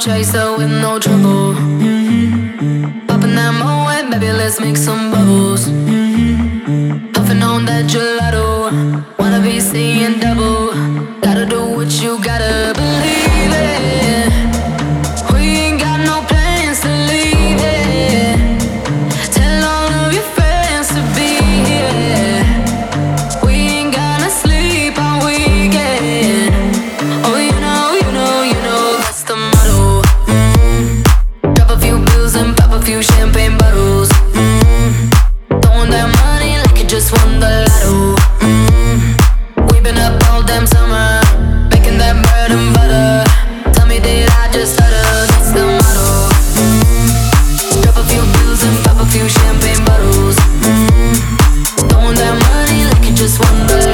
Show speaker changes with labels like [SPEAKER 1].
[SPEAKER 1] chaser with no trouble. Popping that moe, baby, let's make some bubbles. Puffing on that gelato, wanna be seeing double. Gotta do what you gotta believe it. We ain't got no plans to leave it. Tell all of your friends to be here. We ain't gonna sleep all weekend. Oh, you know that's the motto. Drop a few bills and pop a few champagne bottles. Throwing that money like you just won the lotto. We've been up all damn summer, making that bread and butter. Tell me, did I just stutter? That's the motto. Drop a few bills and pop a few champagne bottles. Throwing that money like you just won the lotto.